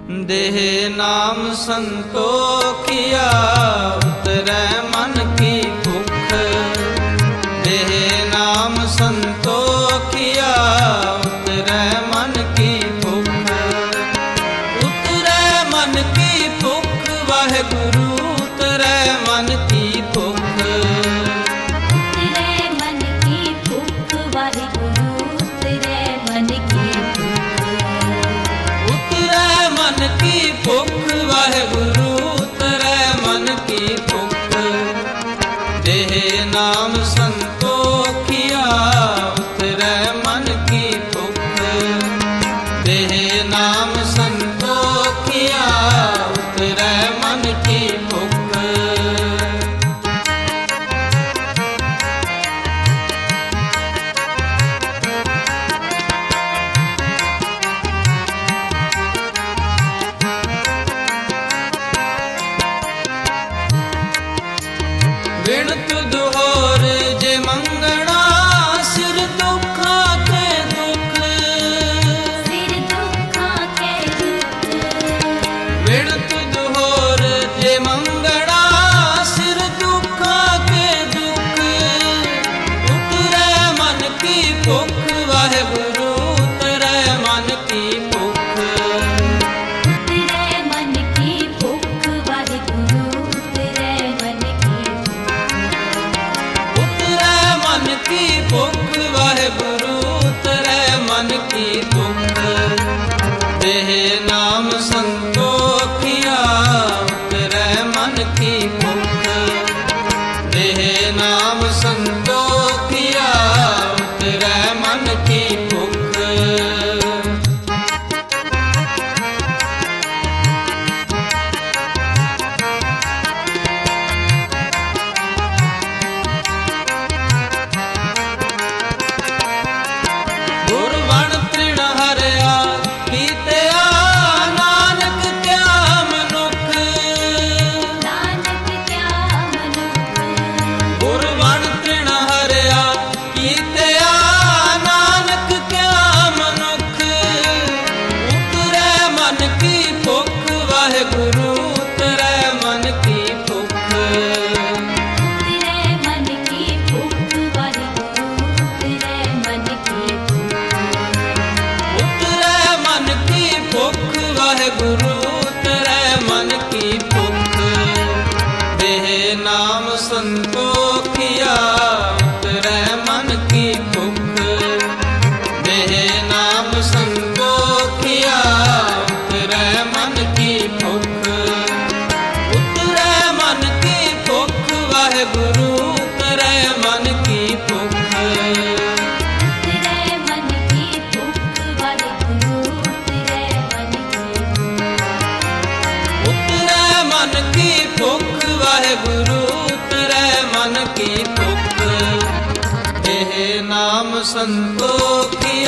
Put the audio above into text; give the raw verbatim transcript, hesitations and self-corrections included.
देह नाम संतोखिया उतरै मन की भूख। देह नाम संतोखिया उतरै मन की भूख। उतरै मन की भूख वाहेगुरु उतरै मन की भूख। उतरै मन की भूख वाहेगुरु उतरै मन की मन की भूख वाहेगुरु उतरै मन की भूख। देह नाम संतोखिया उतरै मन की भूख। देह नाम संतोखिया उतरै मन की भूख। बिन तुध होर जे मंगना सिर दुखा के दुख। सिर दुखा के दुख। बिन तुध होर जे मंगना सिर दुखा के दुख। उतरै मन की भूख वाहेगुरु उतरै मन की भूख। उतरै मन की भूख वाहेगुरु उतरै मन की मन की भूख वाहेगुरु उतरै मन की भूख। देह नाम संतोखिया उतरै मन की भूख। देह नाम संतोखिया उतरै मन की भूख। गुरबन तृण हरया कीतया नानक क्या मनुख। नानक क्या मनुख। गुरबन तृण हरया कीतया नानक क्या मनुख। उतरै मन की भूख वाहेगुरु उतरै मन की भूख। उतरै मन की भूख वाहेगुरु उतरै मन की उतरै मन की भूख वाहेगुरु उतरै मन की भूख। देह नाम संतोखिया उतरै मन की भूख। देह नाम संतोखिया उतरै मन की भूख। उतरै मन की भूख वाहेगुरु उतरै मन की भूख। उतरै मन की भूख वाहेगुरु उतरै मन की उतरै मन की भूख वाहेगुरु उतरै मन की भूख। देह नाम संतोखिया